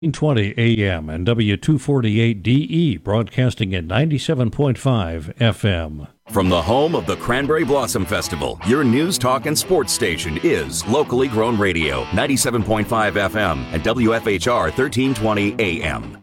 920 AM and W248DE broadcasting at 97.5 FM. From the home of the Cranberry Blossom Festival, your news, talk, and sports station is locally grown radio, 97.5 FM and WFHR 1320 AM.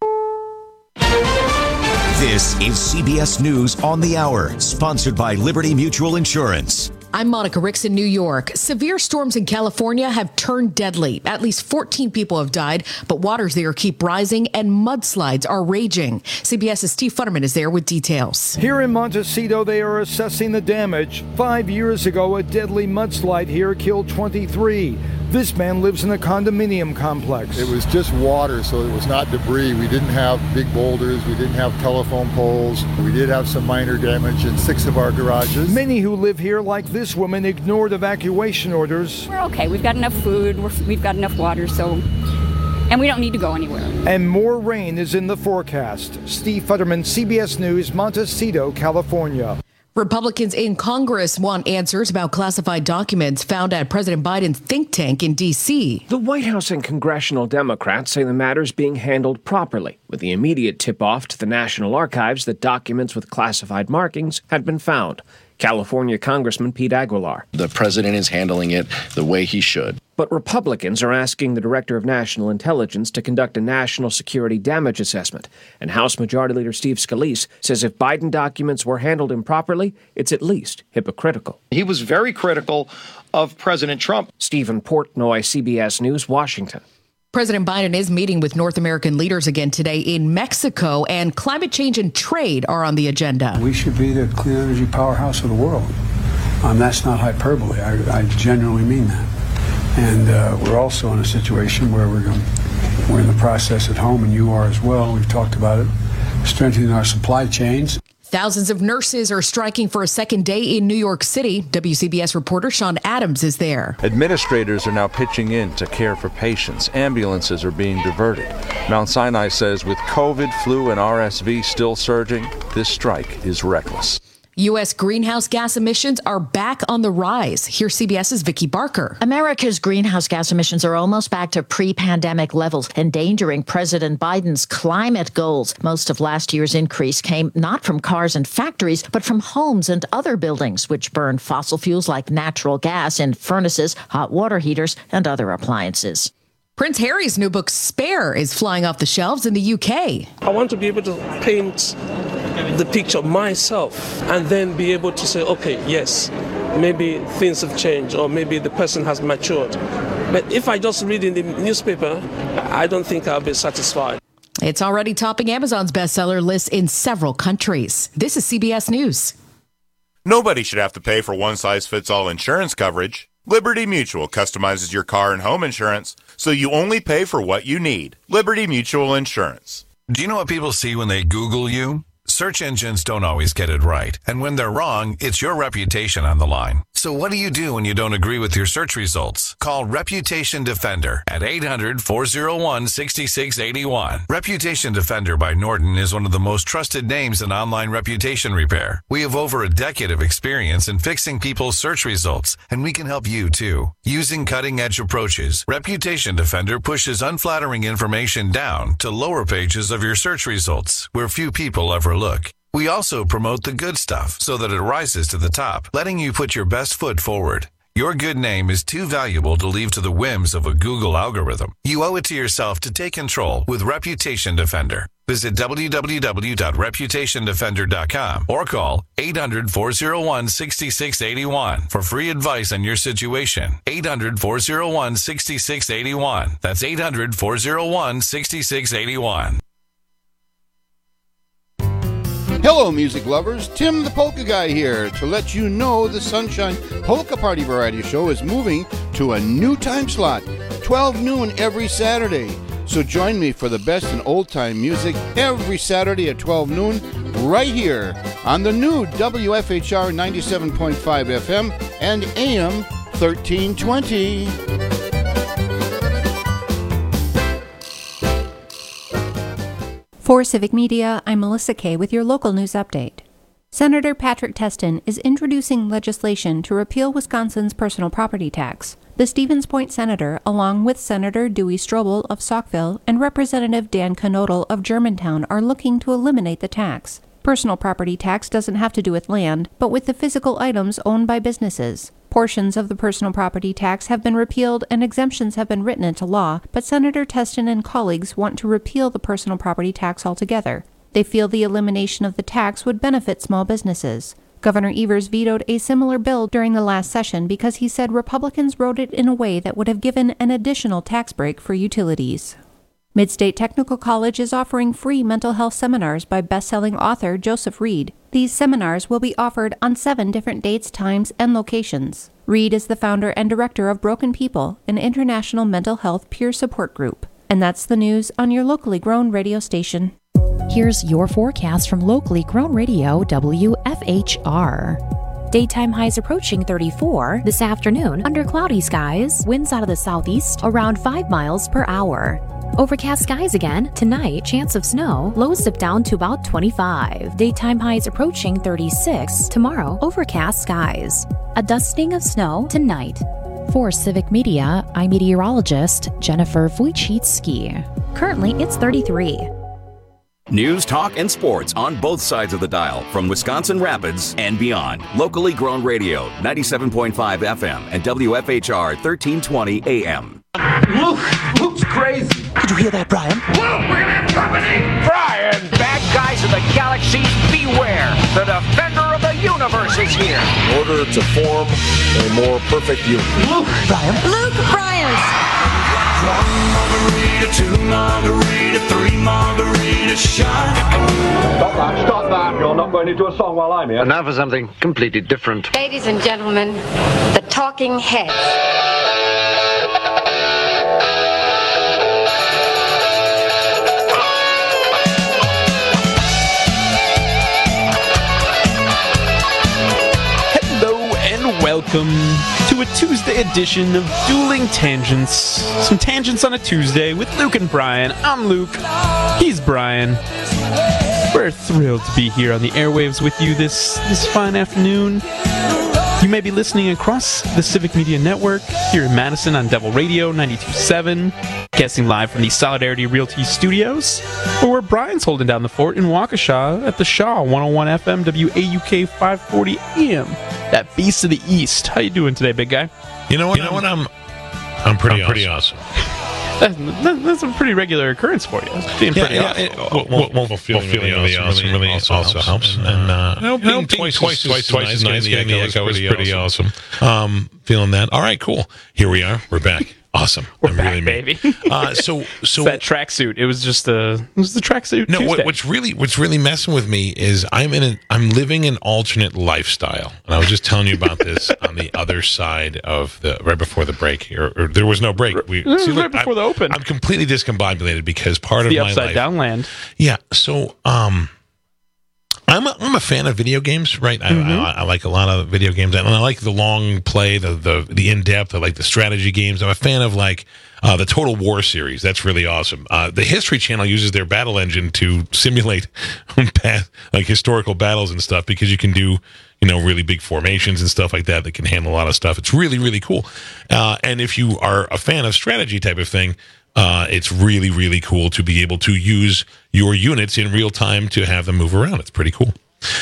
This is CBS News on the Hour, sponsored by Liberty Mutual Insurance. I'm Monica Ricks in New York. Severe storms in California have turned deadly. At least 14 people have died, but waters there keep rising and mudslides are raging. CBS's Steve Futterman is there with details. Here in Montecito, they are assessing the damage. 5 years ago, a deadly mudslide here killed 23. This man lives in a condominium complex. It was just water, so it was not debris. We didn't have big boulders. We didn't have telephone poles. We did have some minor damage in 6 of our garages. Many who live here, like this woman, ignored evacuation orders. We're okay. We've got enough food. We've got enough water, and we don't need to go anywhere. And more rain is in the forecast. Steve Futterman, CBS News, Montecito, California. Republicans in Congress want answers about classified documents found at President Biden's think tank in D.C. The White House and congressional Democrats say the matter's being handled properly, with the immediate tip-off to the National Archives that documents with classified markings had been found. California Congressman Pete Aguilar. The president is handling it the way he should. But Republicans are asking the Director of National Intelligence to conduct a national security damage assessment. And House Majority Leader Steve Scalise says if Biden documents were handled improperly, it's at least hypocritical. He was very critical of President Trump. Stephen Portnoy, CBS News, Washington. President Biden is meeting with North American leaders again today in Mexico, and climate change and trade are on the agenda. We should be the clean energy powerhouse of the world. That's not hyperbole. I genuinely mean that. And we're also in a situation where we're in the process at home, and you are as well. We've talked about it, strengthening our supply chains. Thousands of nurses are striking for a second day in New York City. WCBS reporter Sean Adams is there. Administrators are now pitching in to care for patients. Ambulances are being diverted. Mount Sinai says with COVID, flu, and RSV still surging, this strike is reckless. U.S. greenhouse gas emissions are back on the rise. Here's CBS's Vicki Barker. America's greenhouse gas emissions are almost back to pre-pandemic levels, endangering President Biden's climate goals. Most of last year's increase came not from cars and factories, but from homes and other buildings, which burn fossil fuels like natural gas in furnaces, hot water heaters, and other appliances. Prince Harry's new book, Spare, is flying off the shelves in the UK. I want to be able to paint the picture of myself and then be able to say, okay, yes, maybe things have changed or maybe the person has matured. But if I just read in the newspaper, I don't think I'll be satisfied. It's already topping Amazon's bestseller list in several countries. This is CBS News. Nobody should have to pay for one-size-fits-all insurance coverage. Liberty Mutual customizes your car and home insurance so you only pay for what you need. Liberty Mutual Insurance. Do you know what people see when they Google you? Search engines don't always get it right. And when they're wrong, it's your reputation on the line. So what do you do when you don't agree with your search results? Call Reputation Defender at 800-401-6681. Reputation Defender by Norton is one of the most trusted names in online reputation repair. We have over a decade of experience in fixing people's search results, and we can help you too. Using cutting-edge approaches, Reputation Defender pushes unflattering information down to lower pages of your search results, where few people ever look. We also promote the good stuff so that it rises to the top, letting you put your best foot forward. Your good name is too valuable to leave to the whims of a Google algorithm. You owe it to yourself to take control with Reputation Defender. Visit www.reputationdefender.com or call 800-401-6681 for free advice on your situation. 800-401-6681. That's 800-401-6681. Hello, music lovers. Tim the Polka Guy here to let you know the Sunshine Polka Party Variety Show is moving to a new time slot, 12 noon every Saturday. So join me for the best in old-time music every Saturday at 12 noon right here on the new WFHR 97.5 FM and AM 1320. For Civic Media, I'm Melissa Kay with your local news update. Senator Patrick Testin is introducing legislation to repeal Wisconsin's personal property tax. The Stevens Point senator, along with Senator Dewey Strobel of Saukville and Representative Dan Knodel of Germantown, are looking to eliminate the tax. Personal property tax doesn't have to do with land, but with the physical items owned by businesses. Portions of the personal property tax have been repealed and exemptions have been written into law, but Senator Testin and colleagues want to repeal the personal property tax altogether. They feel the elimination of the tax would benefit small businesses. Governor Evers vetoed a similar bill during the last session because he said Republicans wrote it in a way that would have given an additional tax break for utilities. Midstate Technical College is offering free mental health seminars by best-selling author Joseph Reed. These seminars will be offered on 7 different dates, times, and locations. Reed is the founder and director of Broken People, an international mental health peer support group. And that's the news on your locally grown radio station. Here's your forecast from locally grown radio WFHR. Daytime highs approaching 34 this afternoon under cloudy skies, winds out of the southeast around 5 miles per hour. Overcast skies again tonight, chance of snow, lows dip down to about 25. Daytime highs approaching 36 tomorrow, overcast skies. A dusting of snow tonight. For Civic Media, I'm meteorologist Jennifer Wojcicki. Currently, it's 33. News, talk, and sports on both sides of the dial from Wisconsin Rapids and beyond. Locally grown radio, 97.5 FM and WFHR 1320 AM. Luke's crazy. Did you hear that, Brian? Luke, we have company! Brian, bad guys of the galaxies, beware! The defender of the universe is here! In order to form a more perfect union. Luke! Brian! Luke Bryans! 1 margarita, 2 margarita, 3 margarita shot. Stop that. You're not going into a song while I'm here. And now for something completely different. Ladies and gentlemen, the Talking Heads. Welcome to a Tuesday edition of Dueling Tangents. Some tangents on a Tuesday with Luke and Brian. I'm Luke. He's Brian. We're thrilled to be here on the airwaves with you this fine afternoon. You may be listening across the Civic Media Network here in Madison on Devil Radio 92.7, guessing live from the Solidarity Realty Studios, or where Brian's holding down the fort in Waukesha at the Shaw 101 FM WAUK 540 AM. That beast of the East. How you doing today, big guy? You know what? I'm pretty awesome. That's a pretty regular occurrence for you. Being pretty awesome. Feeling really awesome really also helps. And being twice as nice getting the echo is pretty awesome. Feeling that. All right, cool. Here we are. We're back. Awesome. We're back, baby. So that tracksuit. It was the tracksuit. No, what's really messing with me is I'm living an alternate lifestyle, and I was just telling you about this on the other side of right before the break here. Or there was no break. Right before the open. I'm completely discombobulated because part of my life, the upside down land. Yeah. So I'm a fan of video games, right? I like a lot of video games, and I like the long play, the in depth. I like the strategy games. I'm a fan of the Total War series. That's really awesome. The History Channel uses their battle engine to simulate historical battles and stuff because you can do really big formations and stuff like that that can handle a lot of stuff. It's really, really cool. And if you are a fan of strategy type of thing, it's really, really cool to be able to use your units in real time to have them move around. It's pretty cool.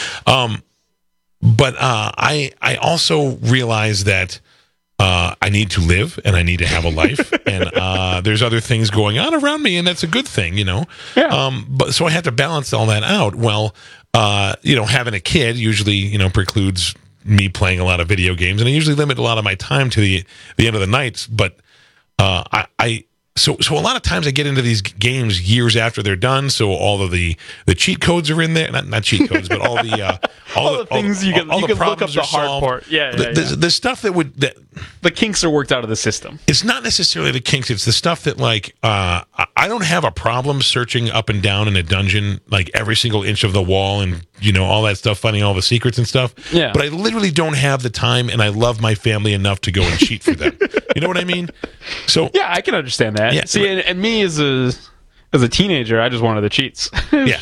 But I also realize that I need to live and I need to have a life, and there's other things going on around me, and that's a good thing, Yeah. But so I have to balance all that out. Well, having a kid usually, precludes me playing a lot of video games, and I usually limit a lot of my time to the end of the nights. But So a lot of times I get into these games years after they're done. So all of the cheat codes are in there, not cheat codes, but all the things you can look up the hard part. Yeah, the stuff that the kinks are worked out of the system. It's not necessarily the kinks. It's the stuff that I don't have a problem searching up and down in a dungeon every single inch of the wall and all that stuff, finding all the secrets and stuff. Yeah. But I literally don't have the time, and I love my family enough to go and cheat for them. You know what I mean? So yeah, I can understand that. Yeah, see, and me as a As a teenager, I just wanted the cheats. Yeah.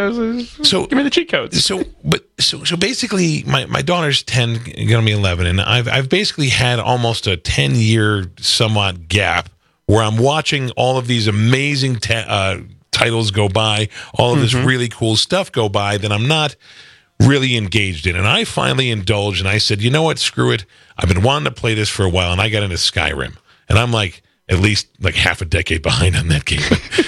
So give me the cheat codes. So basically, my daughter's 10, gonna be 11, and I've basically had almost a 10-year somewhat gap where I'm watching all of these amazing titles go by, all of this really cool stuff go by that I'm not really engaged in. And I finally indulged, and I said, you know what, screw it. I've been wanting to play this for a while, and I got into Skyrim. And I'm like at least like half a decade behind on that game.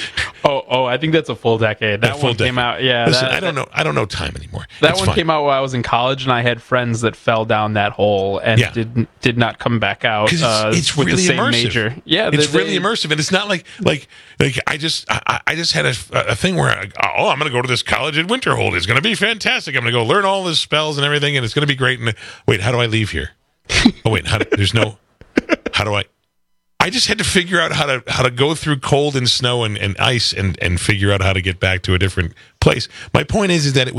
Oh, I think that's a full decade. That one came out. Yeah, listen, I don't know time anymore. That one came out while I was in college, and I had friends that fell down that hole and did not come back out. It's with really the same immersive. Major. Yeah, it's really immersive, and it's not like I just had a thing where I'm going to go to this college at Winterhold. It's going to be fantastic. I'm going to go learn all the spells and everything, and it's going to be great. And wait, how do I leave here? Oh wait, how do I just had to figure out how to go through cold and snow and ice and figure out how to get back to a different place. My point is that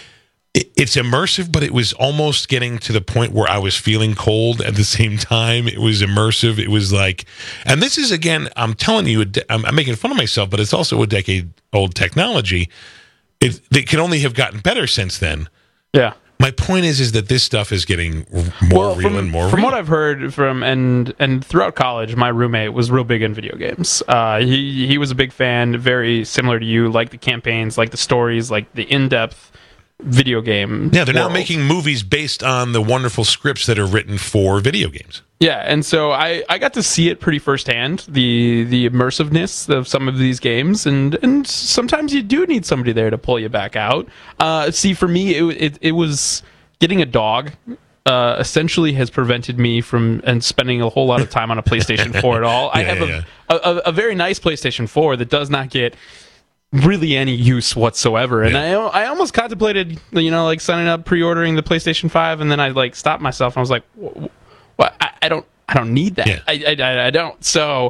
it's immersive, but it was almost getting to the point where I was feeling cold at the same time. It was immersive. It was like, and this is, again, I'm telling you, I'm making fun of myself, but it's also a decade-old technology. It can only have gotten better since then. Yeah. My point is that this stuff is getting more real and more real. From what I've heard from and throughout college, my roommate was real big in video games. He was a big fan, very similar to you, like the campaigns, like the stories, like the in-depth video game. Yeah, they're now making movies based on the wonderful scripts that are written for video games. Yeah, and so I got to see it pretty firsthand, the immersiveness of some of these games, and sometimes you do need somebody there to pull you back out. See, for me, it was getting a dog. Essentially has prevented me from spending a whole lot of time on a PlayStation 4 at all. I have a very nice PlayStation 4 that does not get really any use whatsoever, and I almost contemplated, like signing up, pre-ordering the PlayStation 5, and then I stopped myself and I was like, well, I don't need that. Yeah. I don't. So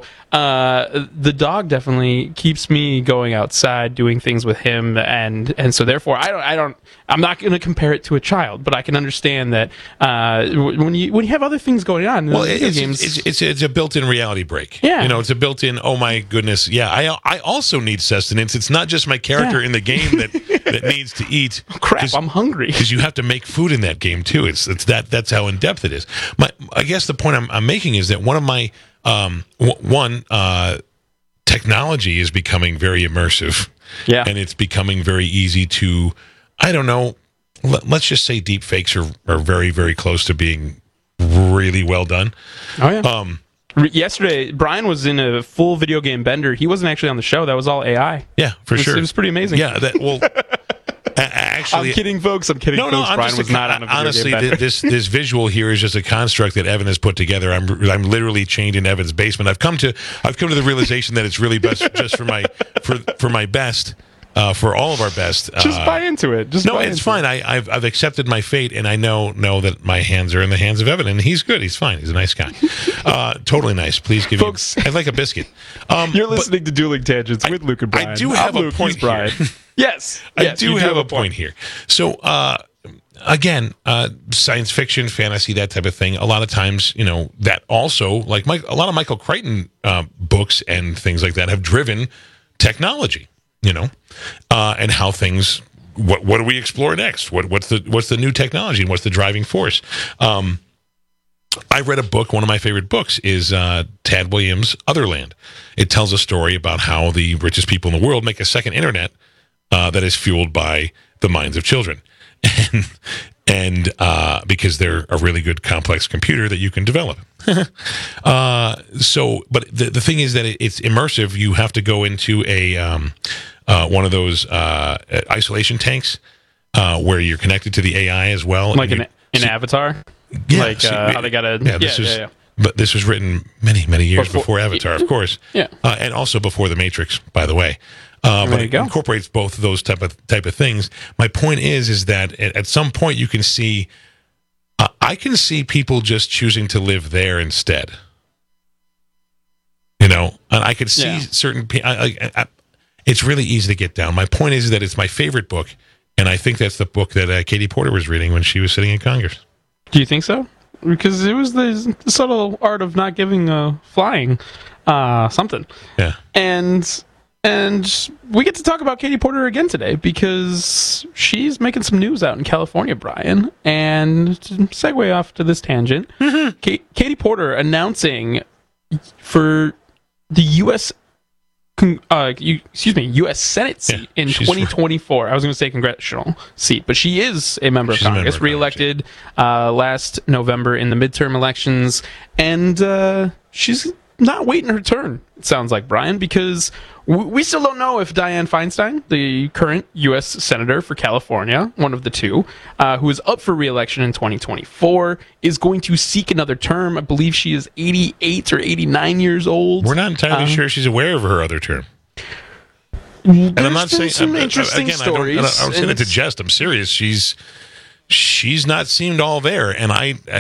the dog definitely keeps me going outside, doing things with him, and so therefore I'm not going to compare it to a child, but I can understand that when you have other things going on. Well, it's a built-in reality break. Yeah, it's a built-in. Oh my goodness, yeah. I also need sustenance. It's not just my character in the game that needs to eat. Crap, I'm hungry because you have to make food in that game too. That's how in depth it is. I guess the point I'm making is that one of my technology is becoming very immersive. Yeah, and it's becoming very easy to. I don't know. Let's just say deep fakes are very, very close to being really well done. Oh yeah. Yesterday, Brian was in a full video game bender. He wasn't actually on the show. That was all AI. Yeah, sure. It was pretty amazing. Yeah. Actually, I'm kidding, folks. I'm kidding. No, Brian was not on a video honestly, game bender. this visual here is just a construct that Evan has put together. I'm literally chained in Evan's basement. I've come to the realization that it's really best just for my best. For all of our best, just buy into it. It's fine. I've accepted my fate, and I know that my hands are in the hands of Evan, and he's good. He's fine. He's a nice guy. Totally nice. Please give folks. I'd like a biscuit. You're listening to Dueling Tangents with Luke and Brian. I do have a point here. Yes, I do have a point here. So again, science fiction, fantasy, that type of thing. A lot of times, that also like a lot of Michael Crichton books and things like that have driven technology. And how things. What do we explore next? What's the new technology and what's the driving force? I read a book. One of my favorite books is Tad Williams' Otherland. It tells a story about how the richest people in the world make a second internet that is fueled by the minds of children, and because they're a really good complex computer that you can develop. But the thing is that it's immersive. You have to go into one of those isolation tanks where you're connected to the AI as well, like an Avatar. Yeah, how they got to. But this was written many years before Avatar, of course. Yeah, and also before The Matrix, by the way. But it incorporates both of those type of things. My point is that at some point you can see. I can see people just choosing to live there instead. And I could see certain people. It's really easy to get down. My point is that it's my favorite book, and I think that's the book that Katie Porter was reading when she was sitting in Congress. Do you think so? Because it was the subtle art of not giving flying something. Yeah. And And we get to talk about Katie Porter again today because she's making some news out in California, Brian. And to segue off to this tangent, Katie Porter announcing for the U.S. U.S. Senate seat in 2024. I was going to say congressional seat, but she is a member of Congress, reelected last November in the midterm elections, and she's not waiting her turn, it sounds like, Brian, because we still don't know if Dianne Feinstein, the current U.S. Senator for California, one of the two, who is up for re-election in 2024, is going to seek another term. I believe she is 88 or 89 years old. We're not entirely sure she's aware of her other term. And I'm not saying some interesting stories. I don't say that to jest. I'm serious. She's not seemed all there, and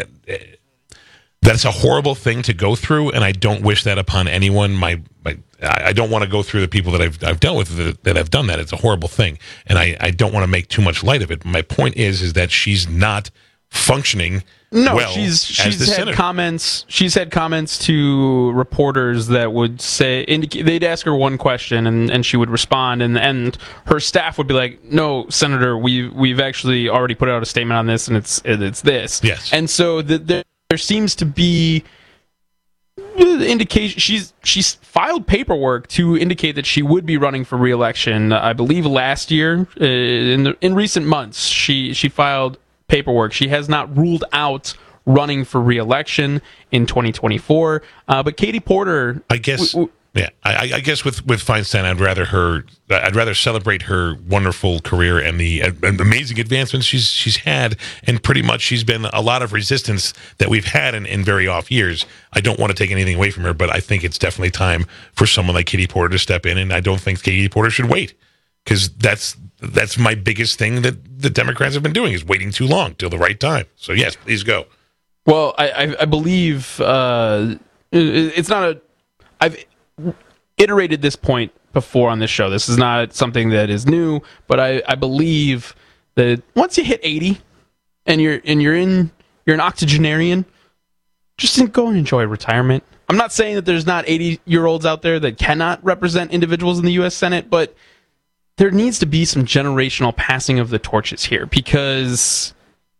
that's a horrible thing to go through, and I don't wish that upon anyone. I don't want to go through the people that I've dealt with that have done that. It's a horrible thing, and I don't want to make too much light of it. My point is that she's not functioning well she's as the had senator. comments. She's had comments to reporters that would say they'd ask her one question and she would respond, and her staff would be like, "No, Senator, we've actually already put out a statement on this, and it's this." Yes, and so there seems to be indication she's filed paperwork to indicate that she would be running for re-election. I believe last year, in recent months, she filed paperwork. She has not ruled out running for re-election in 2024. But Katie Porter, I guess. I guess with Feinstein, I'd rather celebrate her wonderful career and the amazing advancements she's had, and pretty much she's been a lot of resistance that we've had in very off years. I don't want to take anything away from her, but I think it's definitely time for someone like Katie Porter to step in, and I don't think Katie Porter should wait, because that's my biggest thing that the Democrats have been doing, is waiting too long till the right time. So yes, please go. Well, I believe it's not I've iterated this point before on this show. This is not something that is new, but I believe that once you hit 80 and you're an octogenarian, just go and enjoy retirement. I'm not saying that there's not 80-year-olds out there that cannot represent individuals in the U.S. Senate, but there needs to be some generational passing of the torches here, because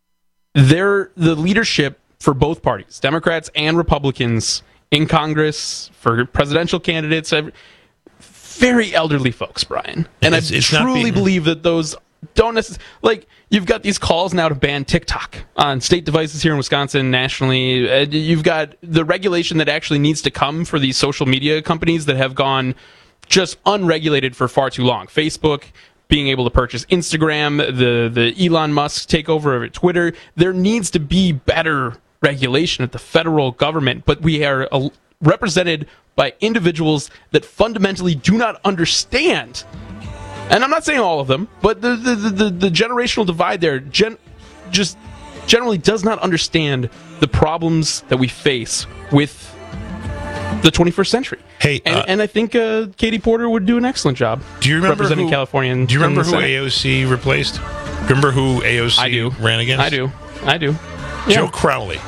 the leadership for both parties, Democrats and Republicans, in Congress, for presidential candidates, very elderly folks, Brian. And I truly believe that those don't necessarily... Like, you've got these calls now to ban TikTok on state devices here in Wisconsin, nationally. You've got the regulation that actually needs to come for these social media companies that have gone just unregulated for far too long. Facebook being able to purchase Instagram, the Elon Musk takeover of Twitter. There needs to be better regulation at the federal government, but we are represented by individuals that fundamentally do not understand, and I'm not saying all of them, but the generational divide there just generally does not understand the problems that we face with the 21st century. Hey, and I think Katie Porter would do an excellent job. Do you remember representing California? Do you remember who AOC replaced? Remember who AOC ran against? I do. Joe Yeah. Crowley.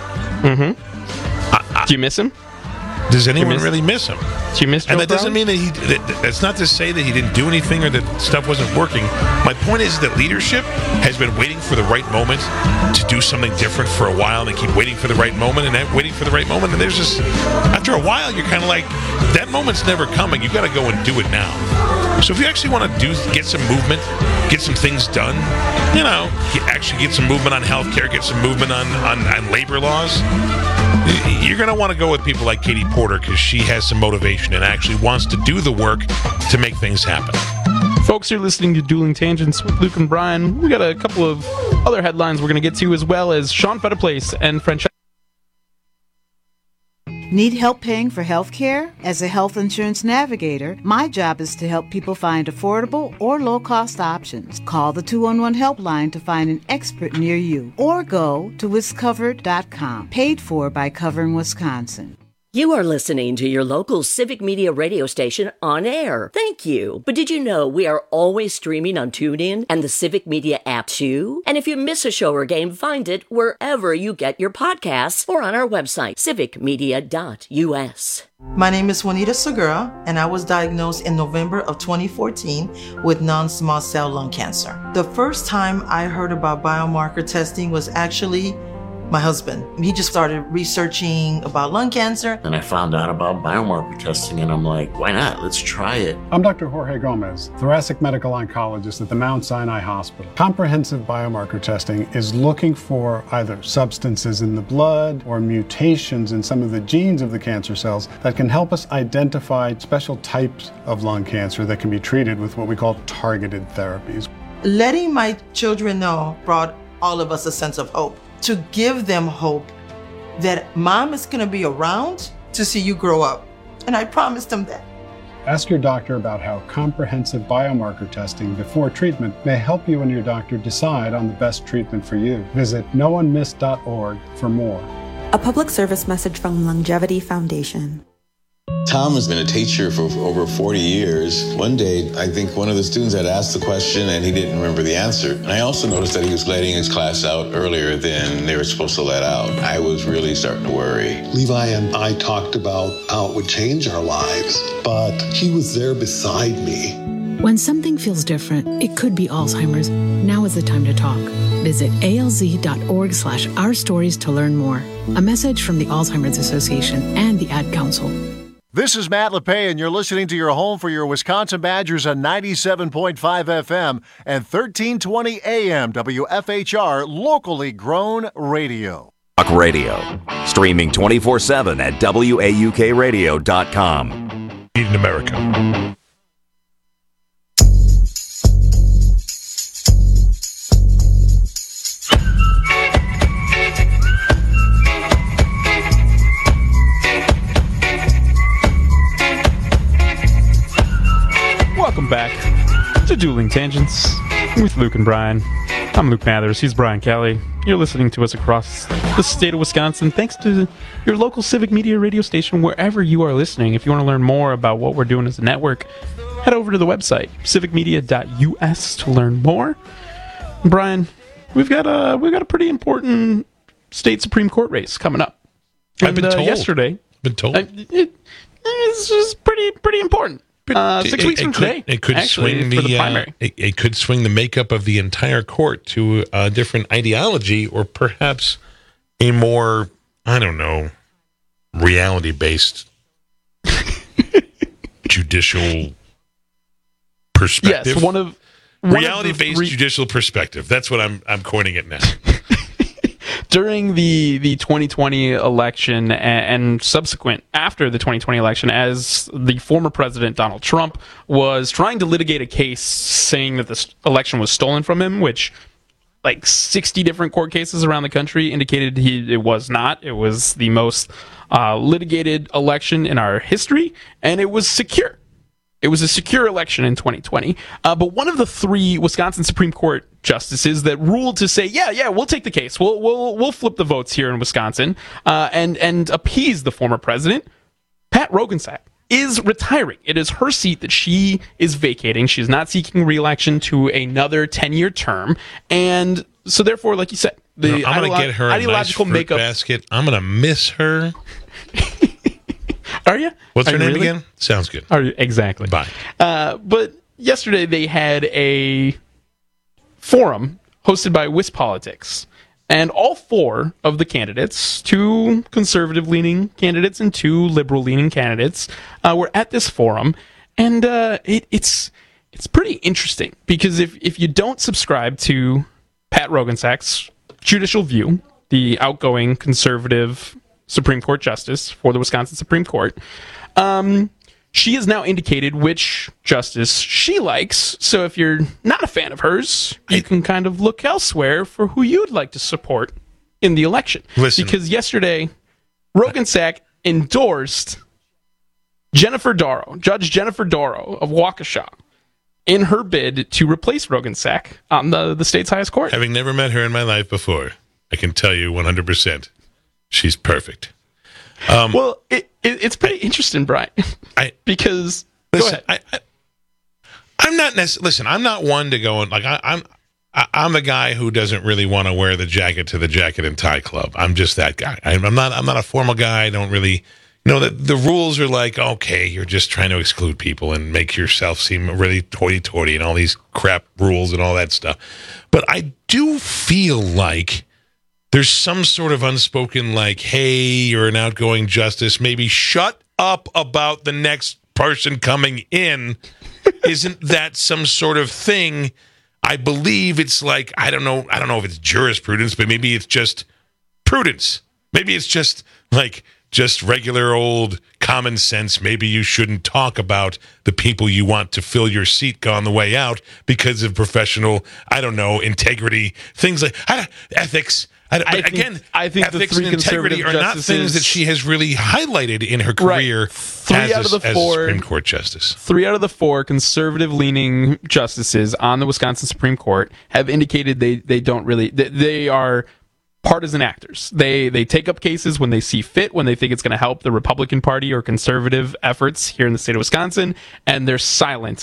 Mm-hmm. Do you miss him? Does anyone really miss him? Do you miss Joe And that doesn't Crowley? mean that that's not to say that he didn't do anything or that stuff wasn't working. My point is that leadership has been waiting for the right moment to do something different for a while, and they keep waiting for the right moment and waiting for the right moment. And there's just, after a while, you're kind of like, that moment's never coming. You got to go and do it now. So if you actually want to get some movement, get some things done, actually get some movement on healthcare, get some movement on labor laws, you're going to want to go with people like Katie Porter, because she has some motivation and actually wants to do the work to make things happen. Folks, you're listening to Dueling Tangents with Luke and Brian. We got a couple of other headlines we're going to get to, as well as Sean Fetterplace and Francesca. Need help paying for health care? As a health insurance navigator, my job is to help people find affordable or low-cost options. Call the 211 helpline to find an expert near you, or go to wiscovered.com. Paid for by Covering Wisconsin. You are listening to your local Civic Media radio station on air. Thank you. But did you know we are always streaming on TuneIn and the Civic Media app too? And if you miss a show or game, find it wherever you get your podcasts or on our website, civicmedia.us. My name is Juanita Segura, and I was diagnosed in November of 2014 with non-small cell lung cancer. The first time I heard about biomarker testing was actually my husband. He just started researching about lung cancer. And I found out about biomarker testing, and I'm like, why not? Let's try it. I'm Dr. Jorge Gomez, thoracic medical oncologist at the Mount Sinai Hospital. Comprehensive biomarker testing is looking for either substances in the blood or mutations in some of the genes of the cancer cells that can help us identify special types of lung cancer that can be treated with what we call targeted therapies. Letting my children know brought all of us a sense of hope. To give them hope that mom is going to be around to see you grow up. And I promised them that. Ask your doctor about how comprehensive biomarker testing before treatment may help you and your doctor decide on the best treatment for you. Visit noonemiss.org for more. A public service message from Longevity Foundation. Tom has been a teacher for over 40 years. One day, I think one of the students had asked the question and he didn't remember the answer. And I also noticed that he was letting his class out earlier than they were supposed to let out. I was really starting to worry. Levi and I talked about how it would change our lives, but he was there beside me. When something feels different, it could be Alzheimer's. Now is the time to talk. Visit alz.org/ourstories to learn more. A message from the Alzheimer's Association and the Ad Council. This is Matt LePay, and you're listening to your home for your Wisconsin Badgers on 97.5 FM and 1320 AM WFHR, locally grown radio. Talk Radio. Streaming 24/7 at WAUKradio.com. In America. Welcome back to Dueling Tangents with Luke and Brian. I'm Luke Mathers. He's Brian Kelly. You're listening to us across the state of Wisconsin thanks to your local Civic Media radio station wherever you are listening. If you want to learn more about what we're doing as a network, head over to the website, civicmedia.us, to learn more. Brian, we've got a pretty important state Supreme Court race coming up. I've been told. Yesterday. Been told. It's just pretty important. 6 weeks from today, it could swing the primary. It could swing the makeup of the entire court to a different ideology, or perhaps a more, I don't know, reality-based judicial perspective. Yes, one of reality-based judicial perspective. That's what I'm coining it now. During the 2020 election and subsequent after the 2020 election, as the former president Donald Trump was trying to litigate a case saying that this election was stolen from him, which like 60 different court cases around the country indicated it was not. It was the most litigated election in our history, and it was secure. It was a secure election in 2020. But one of the three Wisconsin Supreme Court justices that ruled to say, yeah, we'll take the case. We'll flip the votes here in Wisconsin and appease the former president, Pat Roggensack, is retiring. It is her seat that she is vacating. She is not seeking re-election to another 10-year term. And so therefore, like you said, I'm going to get her a nice fruit makeup basket. I'm going to miss her. Are you? What's her name again? Sounds good. Exactly. Bye. But yesterday they had a forum hosted by WisPolitics, and all four of the candidates, two conservative-leaning candidates and two liberal-leaning candidates, were at this forum, and it's pretty interesting because if you don't subscribe to Pat Roggensack's Judicial View, the outgoing conservative Supreme Court justice for the Wisconsin Supreme Court, she has now indicated which justice she likes. So if you're not a fan of hers, you can kind of look elsewhere for who you'd like to support in the election. Listen. Because yesterday, Roggensack endorsed Jennifer Dorow, Judge Jennifer Dorow of Waukesha, in her bid to replace Roggensack on the state's highest court. Having never met her in my life before, I can tell you 100%. She's perfect. Well, it's pretty interesting, Brian, because listen, I'm not necessarily. Listen, I'm not one to go and like I'm the guy who doesn't really want to wear the jacket to the jacket and tie club. I'm just that guy. I'm not a formal guy. I don't really. The rules are like, okay, you're just trying to exclude people and make yourself seem really hoity-toity and all these crap rules and all that stuff. But I do feel like there's some sort of unspoken like, hey, you're an outgoing justice. Maybe shut up about the next person coming in. Isn't that some sort of thing? I believe it's like, I don't know if it's jurisprudence, but maybe it's just prudence. Maybe it's just like... just regular old common sense. Maybe you shouldn't talk about the people you want to fill your seat on the way out because of professional, integrity, things like ethics. I think ethics and integrity are not things that she has really highlighted in her career as a Supreme Court justice. 3 out of the 4 conservative-leaning justices on the Wisconsin Supreme Court have indicated they don't really... They are... partisan actors. They take up cases when they see fit, when they think it's going to help the Republican Party or conservative efforts here in the state of Wisconsin, and they're silent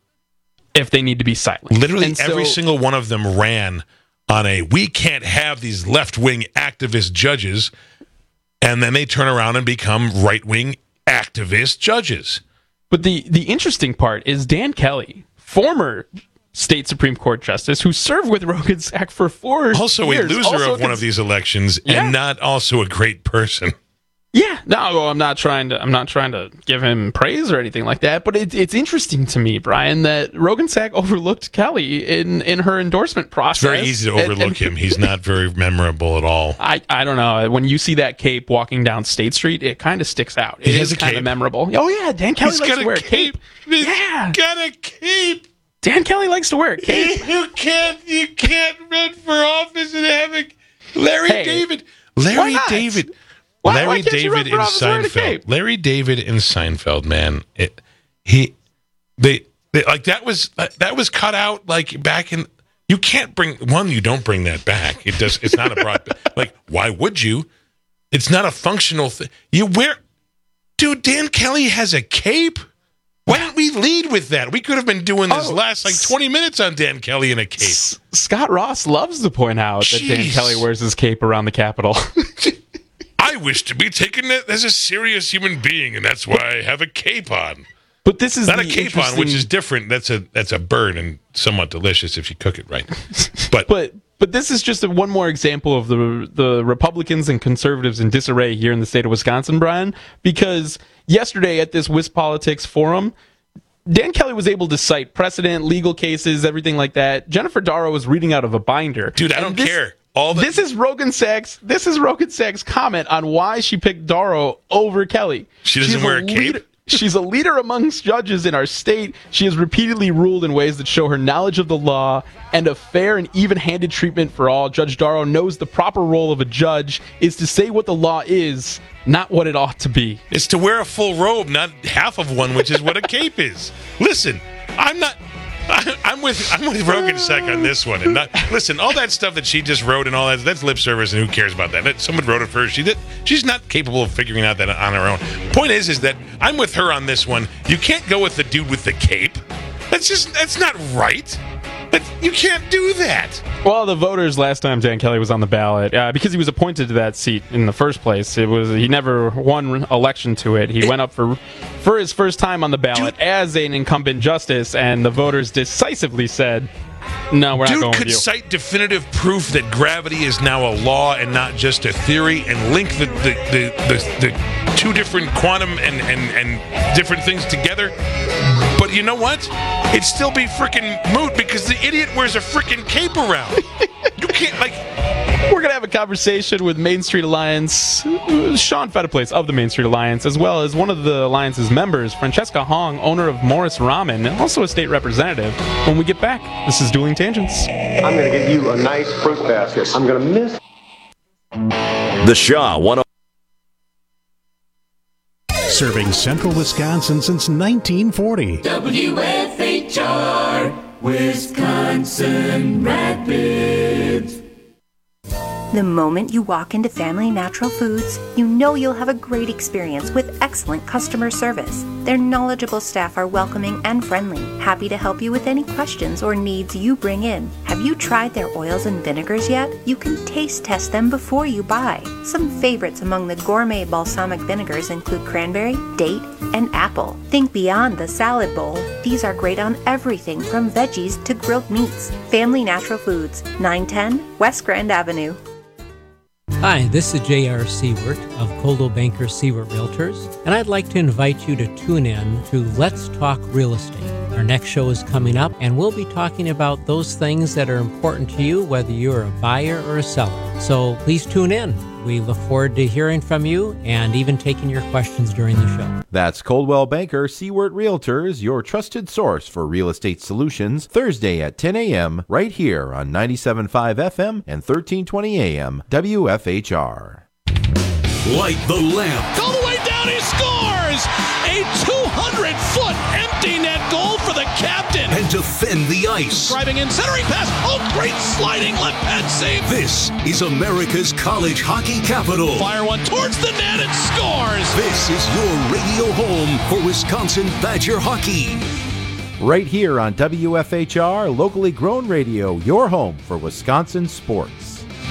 if they need to be silent. Literally every single one of them ran on we can't have these left-wing activist judges, and then they turn around and become right-wing activist judges. But the interesting part is Dan Kelly, former state Supreme Court justice who served with Rogan Sack for 4 years. Also a loser of one of these elections, and not also a great person. Yeah, no, I'm not trying to give him praise or anything like that. But it's interesting to me, Brian, that Rogan Sack overlooked Kelly in her endorsement process. It's very easy to overlook him. He's not very memorable at all. I don't know. When you see that cape walking down State Street, it kind of sticks out. It is kind of memorable. Oh yeah, Dan Kelly likes to wear a cape. He's got a cape. Dan Kelly likes to wear a cape. You can't run for office and have a Larry David in Seinfeld. Larry David in Seinfeld, man. That was cut out like back in. You can't bring one. You don't bring that back. It's not a broad. Like, why would you? It's not a functional thing. Dude. Dan Kelly has a cape. Why don't we lead with that? We could have been doing this last 20 minutes on Dan Kelly in a cape. Scott Ross loves to point out that Dan Kelly wears his cape around the Capitol. I wish to be taken as a serious human being, and that's why I have a cape on. But this is not a cape on, which is different. That's a bird and somewhat delicious if you cook it right. But this is just one more example of the Republicans and conservatives in disarray here in the state of Wisconsin, Brian, because yesterday at this WisPolitics forum, Dan Kelly was able to cite precedent, legal cases, everything like that. Jennifer Darrow was reading out of a binder. Dude, I don't care. This is Rogan Sack's comment on why she picked Darrow over Kelly. She doesn't wear a cape? She's a leader amongst judges in our state. She has repeatedly ruled in ways that show her knowledge of the law and a fair and even-handed treatment for all. Judge Darrow knows the proper role of a judge is to say what the law is, not what it ought to be. It's to wear a full robe, not half of one, which is what a cape is. Listen, I'm with Rogan Sack on this one, and listen. All that stuff that she just wrote and all that's lip service, and who cares about that? Someone wrote it for her. She's not capable of figuring out that on her own. Point is that I'm with her on this one. You can't go with the dude with the cape. That's not right. But you can't do that. Well, the voters last time Dan Kelly was on the ballot, because he was appointed to that seat in the first place, he never won election to it. He went up for his first time on the ballot as an incumbent justice, and the voters decisively said, no, we're not going with you. Dude could cite definitive proof that gravity is now a law and not just a theory, and link the two different quantum and different things together. But you know what? It'd still be freaking moot because the idiot wears a freaking cape around. You can't, We're going to have a conversation with Main Street Alliance, Sean Fediplace of the Main Street Alliance, as well as one of the Alliance's members, Francesca Hong, owner of Morris Ramen, and also a state representative, when we get back. This is Dueling Tangents. I'm going to get you a nice fruit basket. I'm going to miss The Shaw 101. Serving central Wisconsin since 1940. WFHR, Wisconsin Rapids. The moment you walk into Family Natural Foods, you know you'll have a great experience with excellent customer service. Their knowledgeable staff are welcoming and friendly, happy to help you with any questions or needs you bring in. Have you tried their oils and vinegars yet? You can taste test them before you buy. Some favorites among the gourmet balsamic vinegars include cranberry, date, and apple. Think beyond the salad bowl. These are great on everything from veggies to grilled meats. Family Natural Foods, 910 West Grand Avenue. Hi, this is J.R. Siewert of Coldwell Banker Siewert Realtors, and I'd like to invite you to tune in to Let's Talk Real Estate. Our next show is coming up, and we'll be talking about those things that are important to you, whether you're a buyer or a seller. So please tune in. We look forward to hearing from you and even taking your questions during the show. That's Coldwell Banker Siewert Realtors, your trusted source for real estate solutions, Thursday at 10 a.m. right here on 97.5 FM and 1320 AM WFHR. Light the lamp. All the way down, he scores! A 200-foot empty net goal for the captain. And defend the ice. Driving in, centering pass. Oh, great sliding left pad save. This is America's college hockey capital. Fire one towards the net and scores. This is your radio home for Wisconsin Badger hockey. Right here on WFHR, locally grown radio, your home for Wisconsin sports.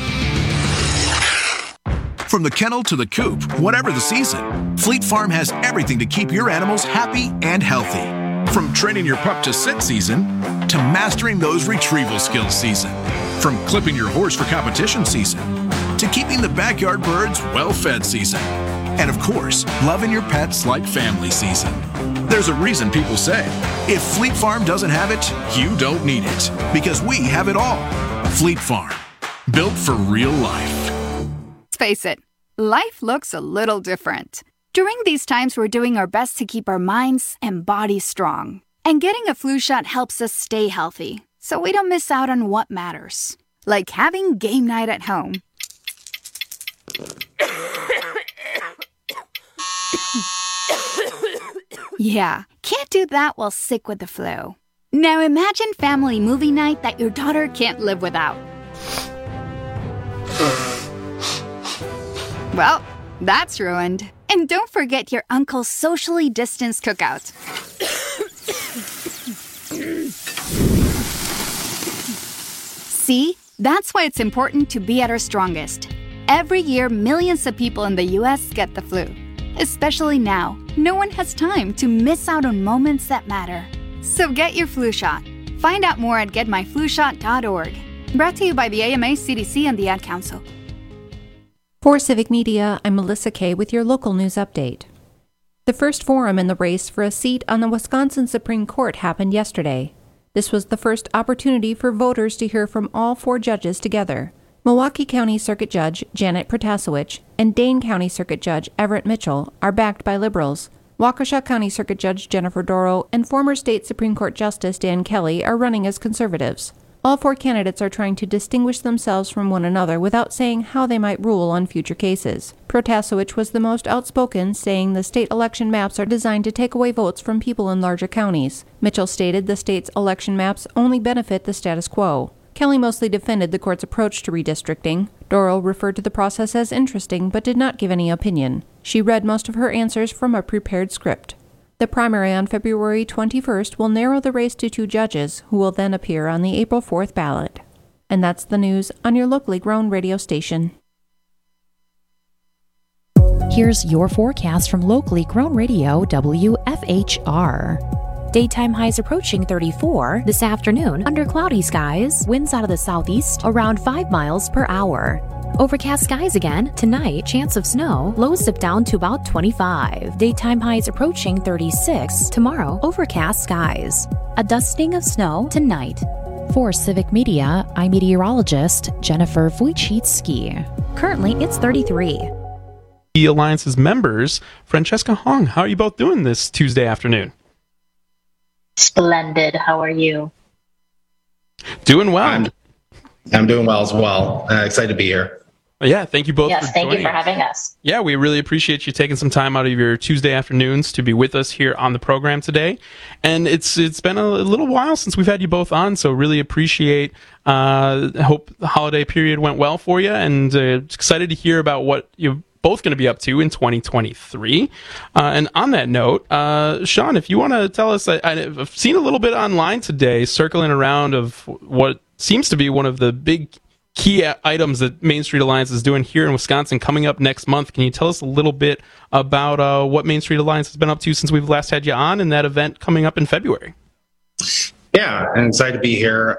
From the kennel to the coop, whatever the season, Fleet Farm has everything to keep your animals happy and healthy. From training your pup to sit season, to mastering those retrieval skills season. From clipping your horse for competition season, to keeping the backyard birds well-fed season. And of course, loving your pets like family season. There's a reason people say, if Fleet Farm doesn't have it, you don't need it. Because we have it all. Fleet Farm, built for real life. Face it, life looks a little different. During these times, we're doing our best to keep our minds and bodies strong. And getting a flu shot helps us stay healthy, so we don't miss out on what matters. Like having game night at home. Yeah, can't do that while sick with the flu. Now imagine family movie night that your daughter can't live without. Well, that's ruined. And don't forget your uncle's socially distanced cookout. See? That's why it's important to be at our strongest. Every year, millions of people in the U.S. get the flu. Especially now, no one has time to miss out on moments that matter. So get your flu shot. Find out more at getmyflushot.org. Brought to you by the AMA, CDC, and the Ad Council. For Civic Media, I'm Melissa Kay with your local news update. The first forum in the race for a seat on the Wisconsin Supreme Court happened yesterday. This was the first opportunity for voters to hear from all 4 judges together. Milwaukee County Circuit Judge Janet Protasewicz and Dane County Circuit Judge Everett Mitchell are backed by liberals. Waukesha County Circuit Judge Jennifer Dorow and former State Supreme Court Justice Dan Kelly are running as conservatives. All 4 candidates are trying to distinguish themselves from one another without saying how they might rule on future cases. Protasewicz was the most outspoken, saying the state election maps are designed to take away votes from people in larger counties. Mitchell stated the state's election maps only benefit the status quo. Kelly mostly defended the court's approach to redistricting. Dorow referred to the process as interesting but did not give any opinion. She read most of her answers from a prepared script. The primary on February 21st will narrow the race to 2 judges, who will then appear on the April 4th ballot. And that's the news on your locally grown radio station. Here's your forecast from locally grown radio WFHR. Daytime highs approaching 34 this afternoon under cloudy skies, winds out of the southeast around 5 miles per hour. Overcast skies again. Tonight, chance of snow. Lows dip down to about 25. Daytime highs approaching 36. Tomorrow, overcast skies. A dusting of snow tonight. For Civic Media, I'm meteorologist Jennifer Wojcicki. Currently, it's 33. The Alliance's members, Francesca Hong, how are you both doing this Tuesday afternoon? Splendid. How are you? Doing well. I'm doing well as well. Excited to be here. Yeah, thank you both for Yes, thank joining you for us. having us. Yeah, we really appreciate you taking some time out of your Tuesday afternoons to be with us here on the program today. And it's been a little while since we've had you both on, so really appreciate. Hope the holiday period went well for you, and excited to hear about what you're both going to be up to in 2023. And on that note, Sean, if you want to tell us, I've seen a little bit online today circling around of what seems to be one of the big key items that Main Street Alliance is doing here in Wisconsin coming up next month. Can you tell us a little bit about what Main Street Alliance has been up to since we've last had you on, and that event coming up in February? Yeah, I'm excited to be here.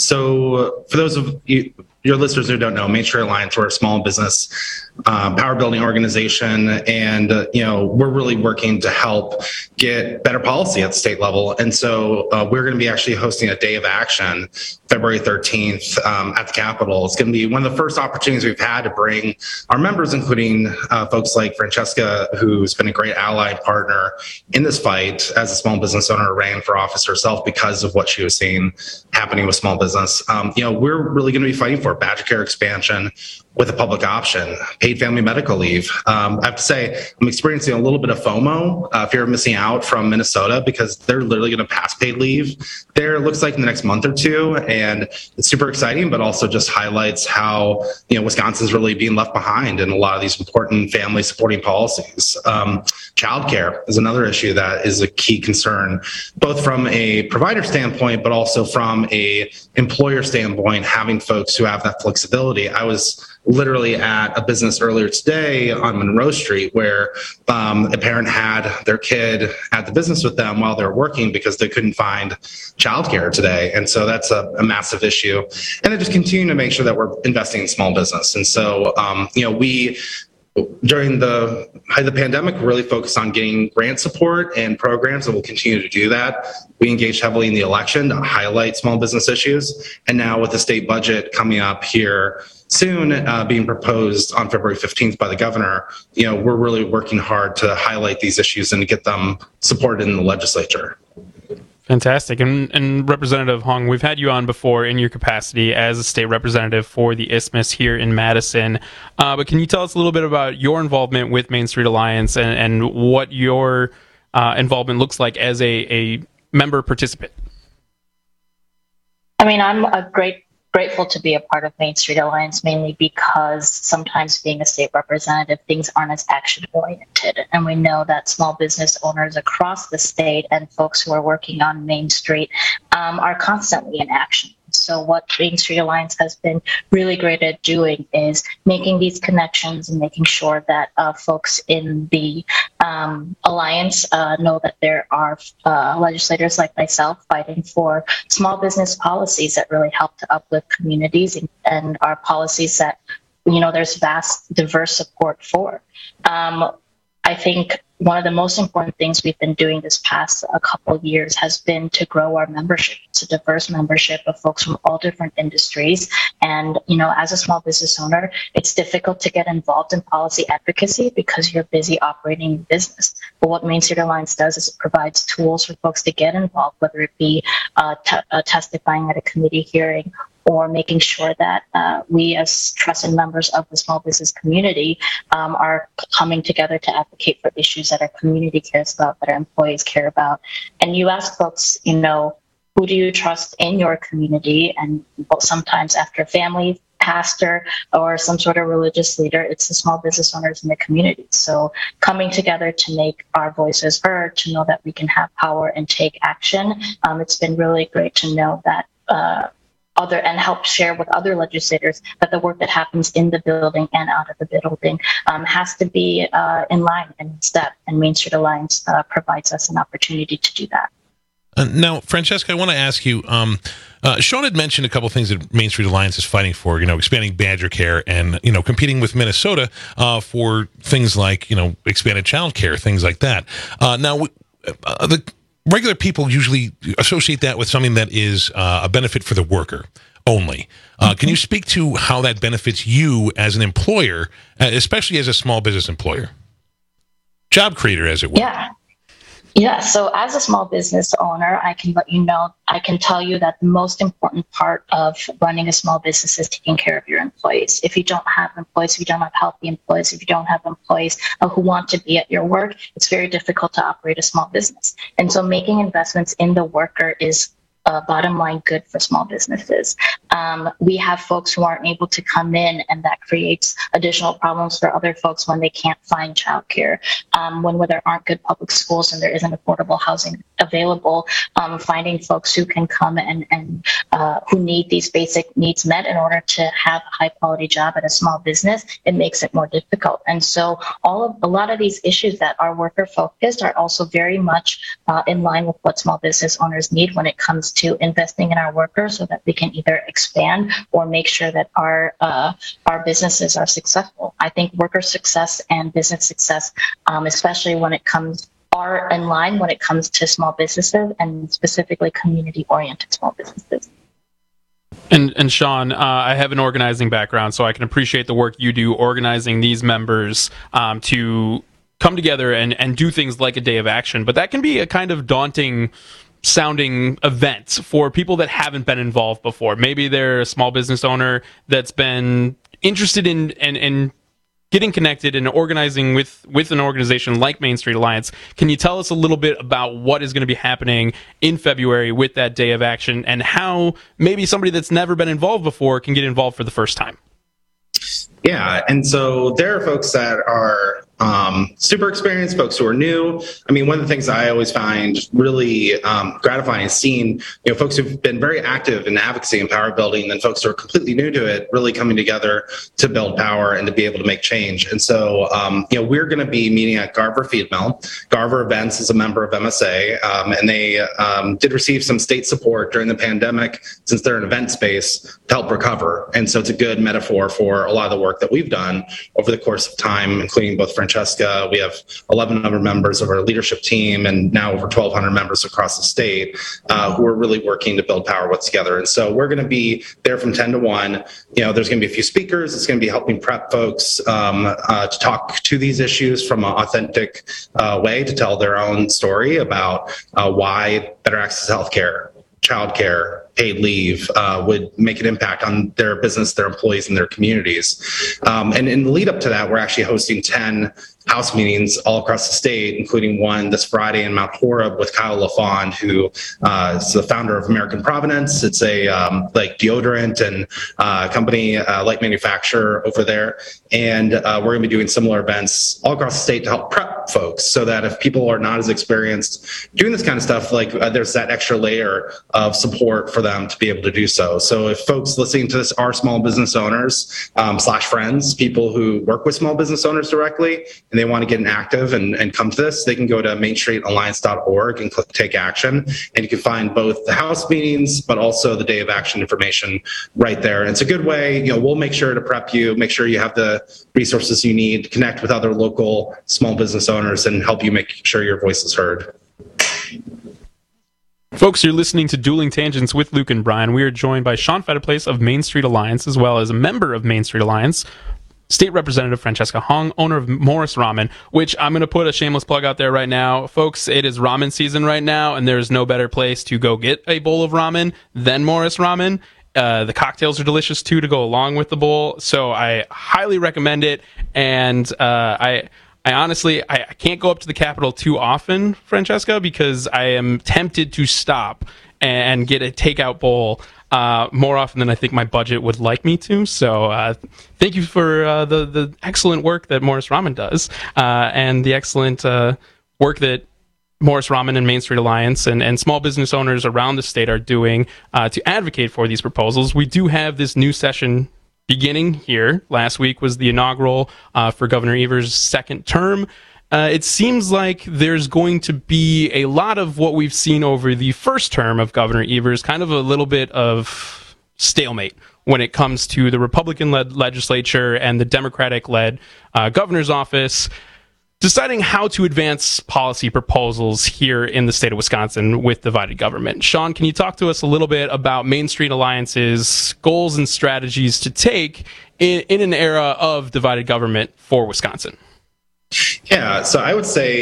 So for those of you, your listeners who don't know, Main Street Alliance, we're a small business power building organization, and we're really working to help get better policy at the state level. And so we're going to be actually hosting a day of action February 13th at the Capitol. It's going to be one of the first opportunities we've had to bring our members, including folks like Francesca, who's been a great ally and partner in this fight as a small business owner, ran for office herself because of what she was seeing happening with small business. We're really going to be fighting for Badger Care expansion with a public option, paid family medical leave. I have to say, I'm experiencing a little bit of FOMO, fear of missing out from Minnesota, because they're literally going to pass paid leave there, it looks like, in the next month or two. And it's super exciting, but also just highlights how, Wisconsin's really being left behind in a lot of these important family supporting policies. Childcare is another issue that is a key concern, both from a provider standpoint, but also from a employer standpoint, having folks who have that flexibility. I was literally at a business earlier today on Monroe Street where a parent had their kid at the business with them while they're working because they couldn't find childcare today. And so that's a massive issue. And then just continue to make sure that we're investing in small business. And so, we, during the height of the pandemic, really focused on getting grant support and programs, and we'll continue to do that. We engaged heavily in the election to highlight small business issues. And now with the state budget coming up here soon, being proposed on February 15th by the governor, we're really working hard to highlight these issues and to get them supported in the legislature. Fantastic. And Representative Hong, we've had you on before in your capacity as a state representative for the Isthmus here in Madison. But can you tell us a little bit about your involvement with Main Street Alliance and what your involvement looks like as a member participant? I mean, I'm grateful to be a part of Main Street Alliance, mainly because sometimes being a state representative, things aren't as action-oriented. And we know that small business owners across the state and folks who are working on Main Street are constantly in action. So what Main Street Alliance has been really great at doing is making these connections and making sure that folks in the Alliance know that there are legislators like myself fighting for small business policies that really help to uplift communities and are policies that, there's vast, diverse support for. I think one of the most important things we've been doing this past couple of years has been to grow our membership. It's a diverse membership of folks from all different industries. And, as a small business owner, it's difficult to get involved in policy advocacy because you're busy operating your business. But what Main Street Alliance does is it provides tools for folks to get involved, whether it be testifying at a committee hearing or making sure that we as trusted members of the small business community are coming together to advocate for issues that our community cares about, that our employees care about. And you ask folks, who do you trust in your community? And sometimes after family, pastor, or some sort of religious leader, it's the small business owners in the community. So coming together to make our voices heard, to know that we can have power and take action. It's been really great to know that and help share with other legislators that the work that happens in the building and out of the building has to be in line and in step. And Main Street Alliance provides us an opportunity to do that. Now, Francesca, I want to ask you, Sean had mentioned a couple things that Main Street Alliance is fighting for, expanding Badger Care and, competing with Minnesota for things like, expanded child care, things like that. Now, the regular people usually associate that with something that is a benefit for the worker only. Can you speak to how that benefits you as an employer, especially as a small business employer? Job creator, as it were. Yeah. Yeah, so as a small business owner, I can tell you that the most important part of running a small business is taking care of your employees. If you don't have employees, if you don't have healthy employees, if you don't have employees who want to be at your work, it's very difficult to operate a small business. And so making investments in the worker is bottom line good for small businesses. We have folks who aren't able to come in, and that creates additional problems for other folks when they can't find childcare, when there aren't good public schools and there isn't affordable housing available. Finding folks who can come and who need these basic needs met in order to have a high quality job at a small business, it makes it more difficult. And so a lot of these issues that are worker focused are also very much in line with what small business owners need when it comes to investing in our workers, so that we can either expand or make sure that our businesses are successful. I think worker success and business success, especially when it comes, are in line when it comes to small businesses, and specifically community-oriented small businesses. And Sean, I have an organizing background, so I can appreciate the work you do organizing these members to come together and do things like a day of action. But that can be a kind of daunting sounding event for people that haven't been involved before. Maybe they're a small business owner that's been interested in getting connected and organizing with an organization like Main Street Alliance. Can you tell us a little bit about what is going to be happening in February with that day of action, and how maybe somebody that's never been involved before can get involved for the first time? Yeah, and so there are folks that are super experienced, folks who are new. I mean, one of the things I always find really gratifying is seeing, folks who've been very active in advocacy and power building, and folks who are completely new to it, really coming together to build power and to be able to make change. And so, we're going to be meeting at Garver Feed Mill. Garver Events is a member of MSA, and they did receive some state support during the pandemic, since they're an event space, to help recover. And so it's a good metaphor for a lot of the work that we've done over the course of time, including both Francesca. We have 11 other members of our leadership team, and now over 1,200 members across the state who are really working to build power together. And so we're going to be there from 10 to 1. There's going to be a few speakers. It's going to be helping prep folks to talk to these issues from an authentic way, to tell their own story about why better access to healthcare, childcare, paid leave would make an impact on their business, their employees, and their communities. And in the lead up to that, we're actually hosting 10 House meetings all across the state, including one this Friday in Mount Horeb with Kyle LaFond, who is the founder of American Provenance. It's a deodorant and company, light manufacturer over there. And we're going to be doing similar events all across the state to help prep folks, so that if people are not as experienced doing this kind of stuff, there's that extra layer of support for them to be able to do so. So if folks listening to this are small business owners / friends, people who work with small business owners directly, and they want to get active and come to this, they can go to mainstreetalliance.org and click Take Action. And you can find both the House meetings, but also the Day of Action information right there. And it's a good way, we'll make sure to prep you, make sure you have the resources you need, connect with other local small business owners, and help you make sure your voice is heard. Folks, you're listening to Dueling Tangents with Luke and Brian. We are joined by Sean Fetterplace of Main Street Alliance, as well as a member of Main Street Alliance, State Representative Francesca Hong, owner of Morris Ramen, which I'm going to put a shameless plug out there right now. Folks, it is ramen season right now, and there's no better place to go get a bowl of ramen than Morris Ramen. The cocktails are delicious, too, to go along with the bowl, so I highly recommend it. And I honestly can't go up to the Capitol too often, Francesca, because I am tempted to stop and get a takeout bowl more often than I think my budget would like me to. So thank you for the excellent work that Morris Ramen does, and the excellent work that Morris Ramen and Main Street Alliance and small business owners around the state are doing to advocate for these proposals. We do have this new session beginning here. Last week was the inaugural for Governor Evers' second term. It seems like there's going to be a lot of what we've seen over the first term of Governor Evers, kind of a little bit of stalemate when it comes to the Republican-led legislature and the Democratic-led governor's office deciding how to advance policy proposals here in the state of Wisconsin with divided government. Sean, can you talk to us a little bit about Main Street Alliance's goals and strategies to take in an era of divided government for Wisconsin? Yeah, so I would say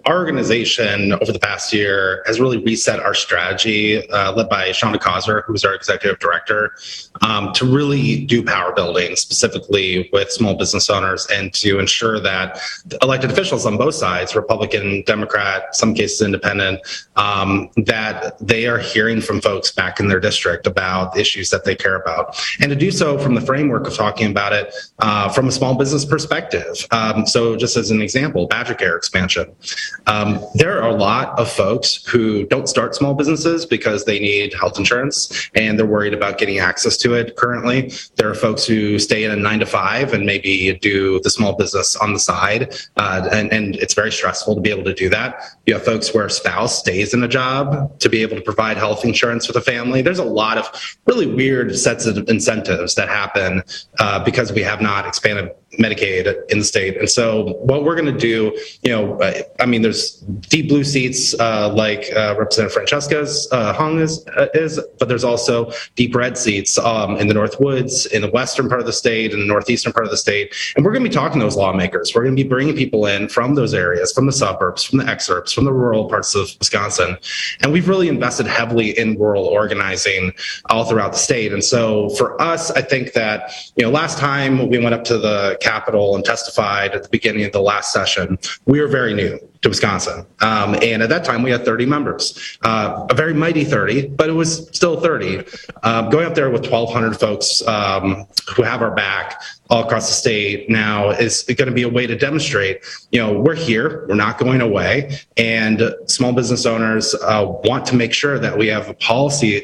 our organization over the past year has really reset our strategy, led by Shonda Causer, who's our executive director, to really do power building specifically with small business owners and to ensure that elected officials on both sides, Republican, Democrat, some cases independent, that they are hearing from folks back in their district about issues that they care about. And to do so from the framework of talking about it from a small business perspective. So just as an example, Badger Care expansion. There are a lot of folks who don't start small businesses because they need health insurance and they're worried about getting access to it currently. There are folks who stay in a 9-to-5 and maybe do the small business on the side, and it's very stressful to be able to do that. You have folks where a spouse stays in a job to be able to provide health insurance for the family. There's a lot of really weird sets of incentives that happen because we have not expanded Medicaid in the state. And so what we're going to do, there's deep blue seats like Representative Francesca's Hung is, but there's also deep red seats in the North Woods, in the western part of the state, in the northeastern part of the state. And we're going to be talking to those lawmakers. We're going to be bringing people in from those areas, from the suburbs, from the exurbs, from the rural parts of Wisconsin. And we've really invested heavily in rural organizing all throughout the state. And so for us, I think that, last time we went up to the Capitol and testified at the beginning of the last session, we were very new to Wisconsin. And at that time, we had 30 members, a very mighty 30, but it was still 30. Going up there with 1,200 folks who have our back all across the state now is going to be a way to demonstrate, we're here, we're not going away. And small business owners want to make sure that we have a policy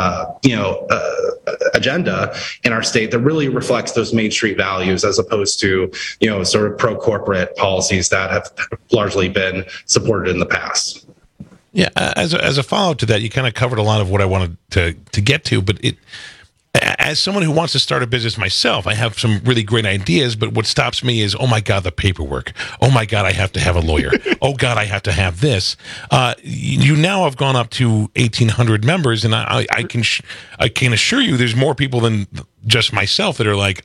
agenda in our state that really reflects those Main Street values as opposed to, sort of pro-corporate policies that have largely been supported in the past. Yeah, as a follow-up to that, you kind of covered a lot of what I wanted to get to, but as someone who wants to start a business myself, I have some really great ideas, but what stops me is, oh my God, the paperwork. Oh my God, I have to have a lawyer. Oh God, I have to have this. You now have gone up to 1,800 members, and I can assure you there's more people than just myself that are like,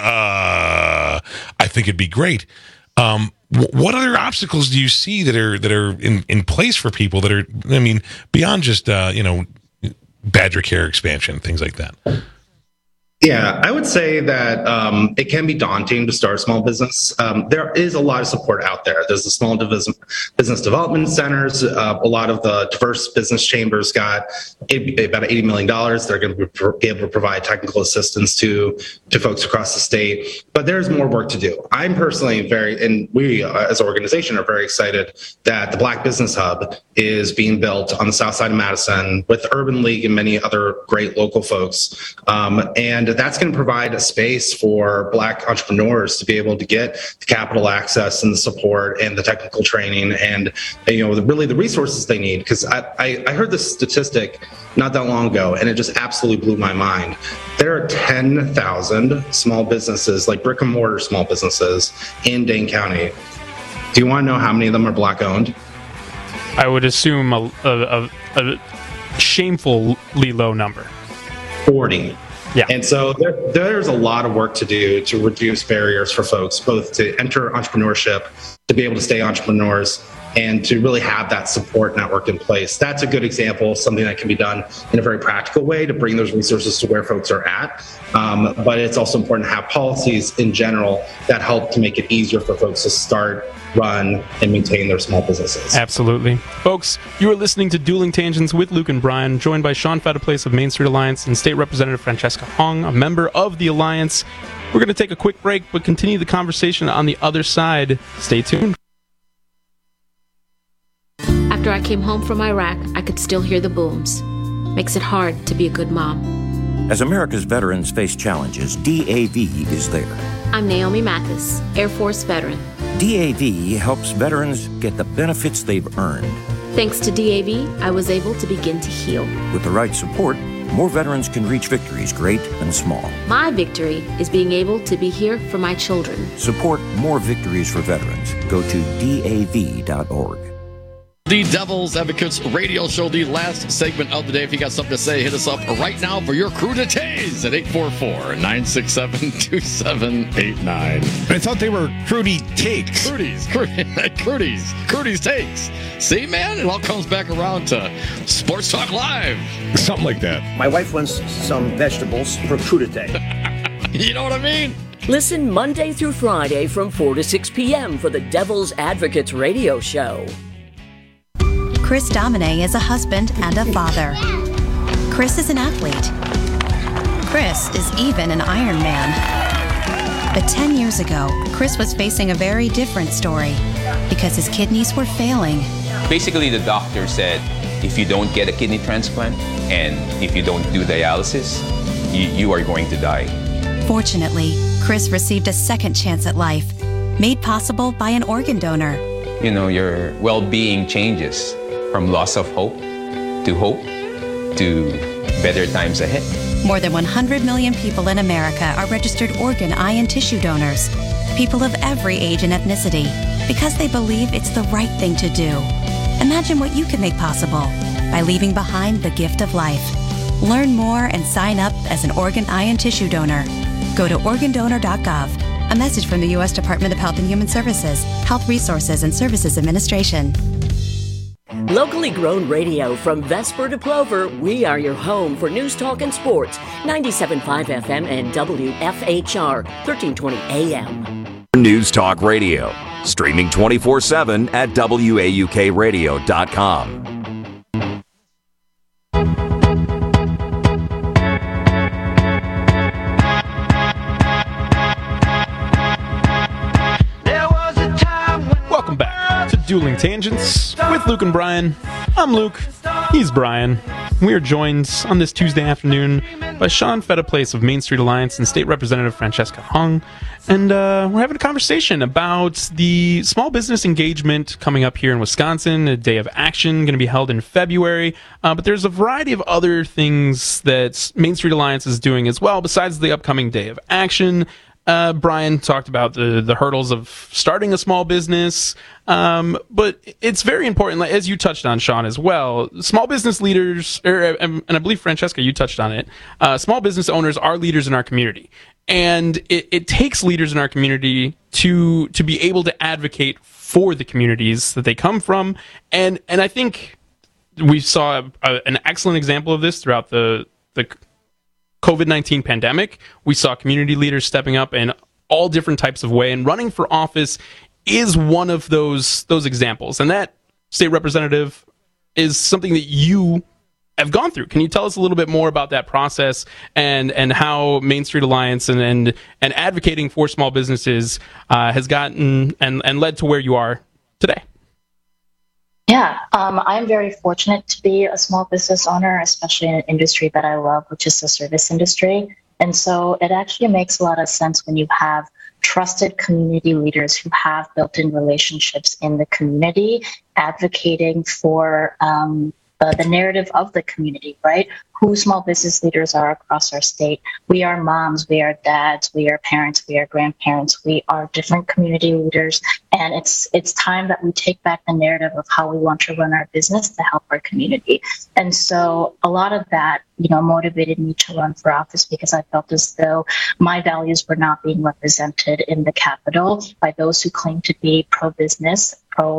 I think it'd be great. What other obstacles do you see that are in place for people that are, beyond just, Badger Care expansion, things like that? Yeah, I would say that it can be daunting to start a small business. There is a lot of support out there. There's the small business development centers. A lot of the diverse business chambers got about $80 million. They're going to be able to provide technical assistance to folks across the state. But there's more work to do. I'm personally and we as an organization are very excited that the Black Business Hub is being built on the south side of Madison with Urban League and many other great local folks. And that's going to provide a space for Black entrepreneurs to be able to get the capital access and the support and the technical training and, really the resources they need. Because I heard this statistic not that long ago, and it just absolutely blew my mind. There are 10,000 small businesses, like brick and mortar small businesses in Dane County. Do you want to know how many of them are Black owned? I would assume a shamefully low number. 40. Yeah. And so there's a lot of work to do to reduce barriers for folks, both to enter entrepreneurship, to be able to stay entrepreneurs, and to really have that support network in place. That's a good example of something that can be done in a very practical way to bring those resources to where folks are at. But it's also important to have policies in general that help to make it easier for folks to start, run, and maintain their small businesses. Absolutely. Folks, you are listening to Dueling Tangents with Luke and Brian, joined by Sean Fadaplace of Main Street Alliance and State Representative Francesca Hung, a member of the Alliance. We're going to take a quick break, but continue the conversation on the other side. Stay tuned. After I came home from Iraq, I could still hear the booms. Makes it hard to be a good mom. As America's veterans face challenges, DAV is there. I'm Naomi Mathis, Air Force veteran. DAV helps veterans get the benefits they've earned. Thanks to DAV, I was able to begin to heal. With the right support, more veterans can reach victories great and small. My victory is being able to be here for my children. Support more victories for veterans. Go to DAV.org. The Devil's Advocates radio show, the last segment of the day. If you got something to say, hit us up right now for your cruditays at 844-967-2789. I thought they were Crudy Takes. Crudy's Takes. See, man, it all comes back around to Sports Talk Live. Something like that. My wife wants some vegetables for crudité. You know what I mean? Listen Monday through Friday from 4 to 6 p.m. for the Devil's Advocates radio show. Chris Domine is a husband and a father. Chris is an athlete. Chris is even an Ironman. But 10 years ago, Chris was facing a very different story because his kidneys were failing. Basically, the doctor said, if you don't get a kidney transplant and if you don't do dialysis, you are going to die. Fortunately, Chris received a second chance at life, made possible by an organ donor. You know, your well-being changes from loss of hope to better times ahead. More than 100 million people in America are registered organ, eye, and tissue donors. People of every age and ethnicity, because they believe it's the right thing to do. Imagine what you can make possible by leaving behind the gift of life. Learn more and sign up as an organ, eye, and tissue donor. Go to organdonor.gov. A message from the U.S. Department of Health and Human Services, Health Resources and Services Administration. Locally grown radio from Vesper to Plover, we are your home for news, talk, and sports. 97.5 FM and WFHR, 1320 AM. News Talk Radio, streaming 24/7 at WAUKradio.com. Welcome back to Dueling Tangents with Luke and Brian. I'm Luke. He's Brian. We are joined on this Tuesday afternoon by Sean Fettiplace of Main Street Alliance and State Representative Francesca Hung. And we're having a conversation about the small business engagement coming up here in Wisconsin, a day of action going to be held in February. But there's a variety of other things that Main Street Alliance is doing as well besides the upcoming day of action. Brian talked about the hurdles of starting a small business, but it's very important, as you touched on, Sean, as well. Small business leaders, and I believe, Francesca, you touched on it, small business owners are leaders in our community. And it takes leaders in our community to be able to advocate for the communities that they come from. And I think we saw an excellent example of this throughout the COVID-19 pandemic. We saw community leaders stepping up in all different types of way, and running for office is one of those examples. And that, state representative, is something that you have gone through. Can you tell us a little bit more about that process and how Main Street Alliance and advocating for small businesses has gotten and led to where you are today? Yeah, I'm very fortunate to be a small business owner, especially in an industry that I love, which is the service industry. And so it actually makes a lot of sense when you have trusted community leaders who have built-in relationships in the community, advocating for the narrative of the community, right? Who small business leaders are across our state. We are moms, we are dads, we are parents, we are grandparents, we are different community leaders. And it's time that we take back the narrative of how we want to run our business to help our community. And so a lot of that, motivated me to run for office because I felt as though my values were not being represented in the Capitol by those who claim to be pro-business,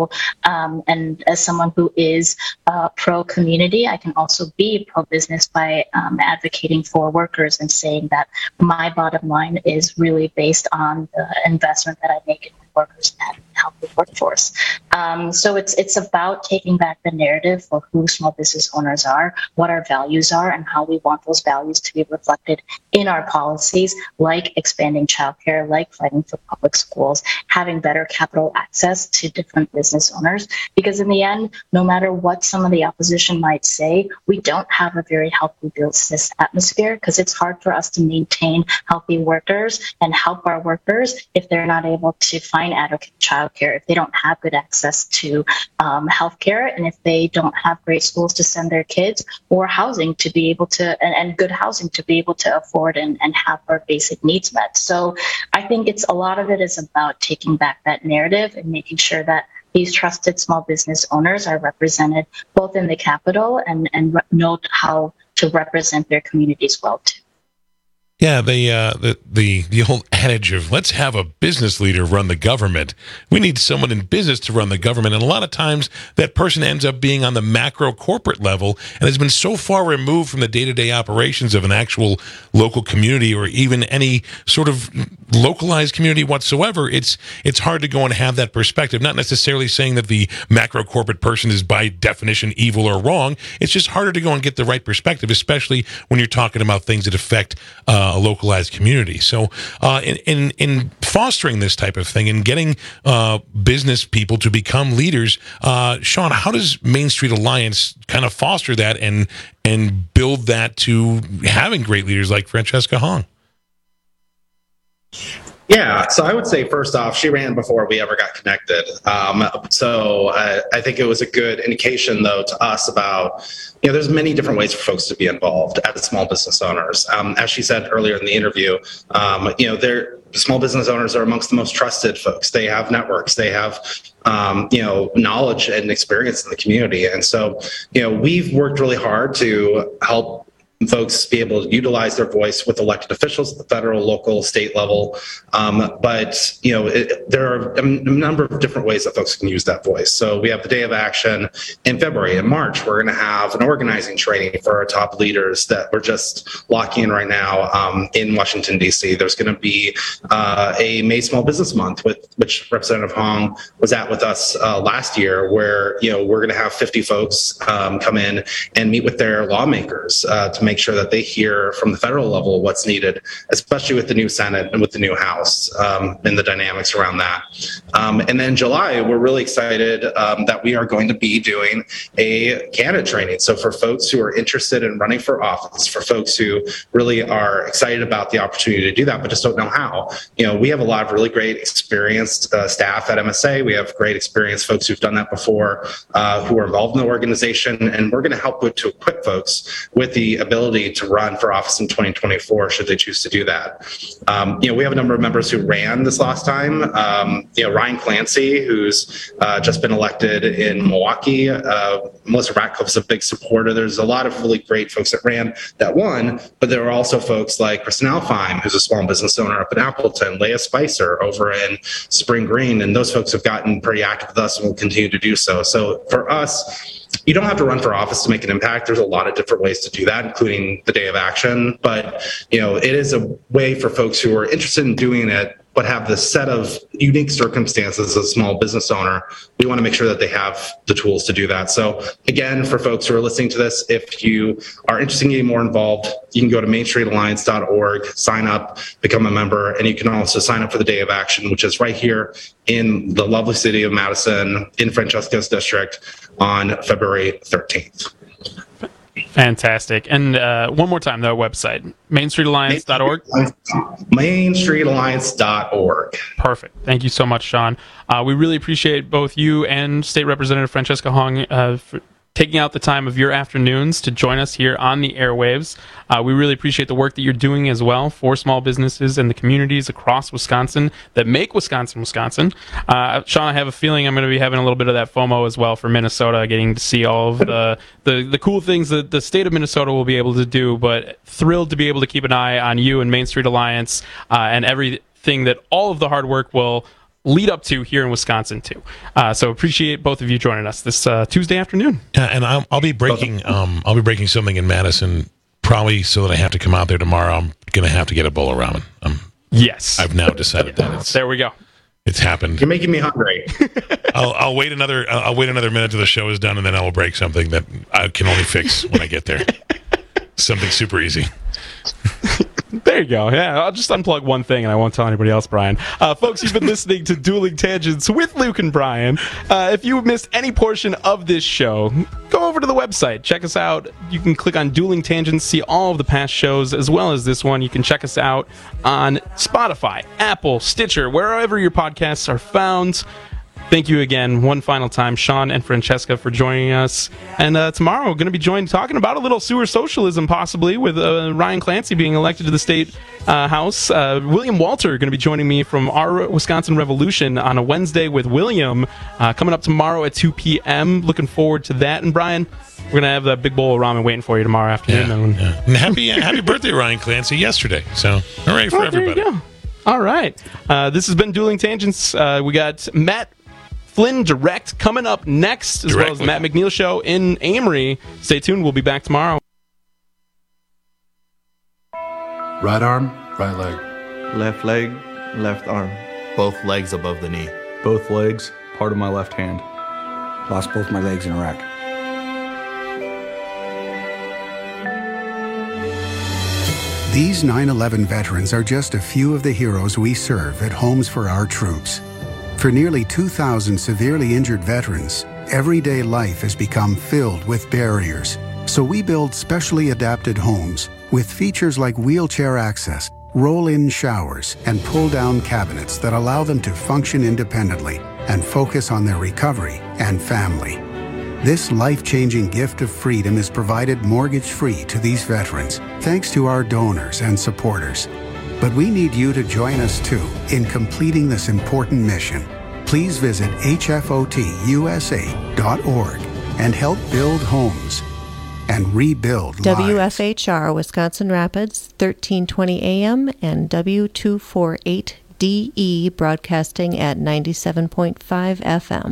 and as someone who is pro-community, I can also be pro-business by advocating for workers and saying that my bottom line is really based on the investment that I make in workers and healthy workforce. So it's about taking back the narrative for who small business owners are, what our values are, and how we want those values to be reflected in our policies, like expanding childcare, like fighting for public schools, having better capital access to different business owners. Because in the end, no matter what some of the opposition might say, we don't have a very healthy business atmosphere because it's hard for us to maintain healthy workers and help our workers if they're not able to find adequate childcare, if they don't have good access to healthcare, and if they don't have great schools to send their kids, or housing to be able to, and good housing to be able to afford and have our basic needs met. So I think a lot of it is about taking back that narrative and making sure that these trusted small business owners are represented both in the Capitol and know how to represent their communities well too. Yeah, the old adage of let's have a business leader run the government. We need someone in business to run the government. And a lot of times that person ends up being on the macro corporate level and has been so far removed from the day-to-day operations of an actual local community or even any sort of localized community whatsoever. It's hard to go and have that perspective. Not necessarily saying that the macro corporate person is by definition evil or wrong. It's just harder to go and get the right perspective, especially when you're talking about things that affect a localized community. So in fostering this type of thing and getting business people to become leaders, Sean, how does Main Street Alliance kind of foster that and build that to having great leaders like Francesca Hong? Yeah, so I would say first off, she ran before we ever got connected. So I think it was a good indication, though, to us about, there's many different ways for folks to be involved as small business owners. As she said earlier in the interview, small business owners are amongst the most trusted folks. They have networks, they have, knowledge and experience in the community. And so, we've worked really hard to help folks be able to utilize their voice with elected officials at the federal, local, state level. But there are a number of different ways that folks can use that voice. So we have the Day of Action in February. In March, we're going to have an organizing training for our top leaders that we're just locking in right now in Washington, D.C. There's going to be a May Small Business Month, which Representative Hong was at with us last year, where we're going to have 50 folks come in and meet with their lawmakers to make sure that they hear from the federal level what's needed, especially with the new Senate and with the new House and the dynamics around that. And then in July, we're really excited that we are going to be doing a candidate training. So for folks who are interested in running for office, for folks who really are excited about the opportunity to do that, but just don't know how, we have a lot of really great experienced staff at MSA. We have great experienced folks who've done that before, who are involved in the organization, and we're going to help to equip folks with the ability to run for office in 2024 should they choose to do that. We have a number of members who ran this last time. Ryan Clancy, who's just been elected in Milwaukee. Melissa Ratcliffe's a big supporter. There's a lot of really great folks that ran that won, but there are also folks like Kristen Alfheim, who's a small business owner up in Appleton, Leah Spicer over in Spring Green, and those folks have gotten pretty active with us and will continue to do so. So for us, you don't have to run for office to make an impact. There's a lot of different ways to do that, including the Day of Action. But, it is a way for folks who are interested in doing it, but have this set of unique circumstances as a small business owner. We want to make sure that they have the tools to do that. So again, for folks who are listening to this, if you are interested in getting more involved, you can go to mainstreetalliance.org, sign up, become a member, and you can also sign up for the Day of Action, which is right here in the lovely city of Madison in Francesca's district on February 13th. Fantastic. And one more time, their website, mainstreetalliance.org? mainstreetalliance.org. Perfect. Thank you so much, Sean. We really appreciate both you and State Representative Francesca Hong for taking out the time of your afternoons to join us here on the airwaves. We really appreciate the work that you're doing as well for small businesses and the communities across Wisconsin that make Wisconsin, Wisconsin. Sean, I have a feeling I'm going to be having a little bit of that FOMO as well for Minnesota, getting to see all of the cool things that the state of Minnesota will be able to do, but thrilled to be able to keep an eye on you and Main Street Alliance and everything that all of the hard work will lead up to here in Wisconsin too. So appreciate both of you joining us this Tuesday afternoon. Yeah, and I'll be breaking something in Madison probably so that I have to come out there tomorrow. I'm going to have to get a bowl of ramen. Yes, I've now decided that there we go. It's happened. You're making me hungry. I'll wait another minute till the show is done, and then I will break something that I can only fix when I get there. Something super easy. There you go. Yeah, I'll just unplug one thing and I won't tell anybody else, Brian. Folks, you've been listening to Dueling Tangents with Luke and Brian. If you missed any portion of this show, go over to the website. Check us out. You can click on Dueling Tangents, see all of the past shows, as well as this one. You can check us out on Spotify, Apple, Stitcher, wherever your podcasts are found. Thank you again, one final time, Sean and Francesca, for joining us. And tomorrow, we're going to be joined talking about a little sewer socialism, possibly, with Ryan Clancy being elected to the state House. William Walter going to be joining me from our Wisconsin Revolution on a Wednesday with William, coming up tomorrow at 2 p.m. Looking forward to that. And Brian, we're going to have that big bowl of ramen waiting for you tomorrow afternoon. Yeah. And happy birthday, Ryan Clancy, yesterday. So, all right, for everybody. There you go. All right. This has been Dueling Tangents. We got Matt Flynn Direct coming up next, as well as the Matt McNeil Show in Amory. Stay tuned. We'll be back tomorrow. Right arm, right leg. Left leg, left arm. Both legs above the knee. Both legs, part of my left hand. Lost both my legs in Iraq. These 9/11 veterans are just a few of the heroes we serve at Homes for Our Troops. For nearly 2,000 severely injured veterans, everyday life has become filled with barriers. So we build specially adapted homes with features like wheelchair access, roll-in showers, and pull-down cabinets that allow them to function independently and focus on their recovery and family. This life-changing gift of freedom is provided mortgage-free to these veterans, thanks to our donors and supporters. But we need you to join us too in completing this important mission. Please visit hfotusa.org and help build homes and rebuild lives. WFHR Wisconsin Rapids, 1320 AM and W248DE broadcasting at 97.5 FM.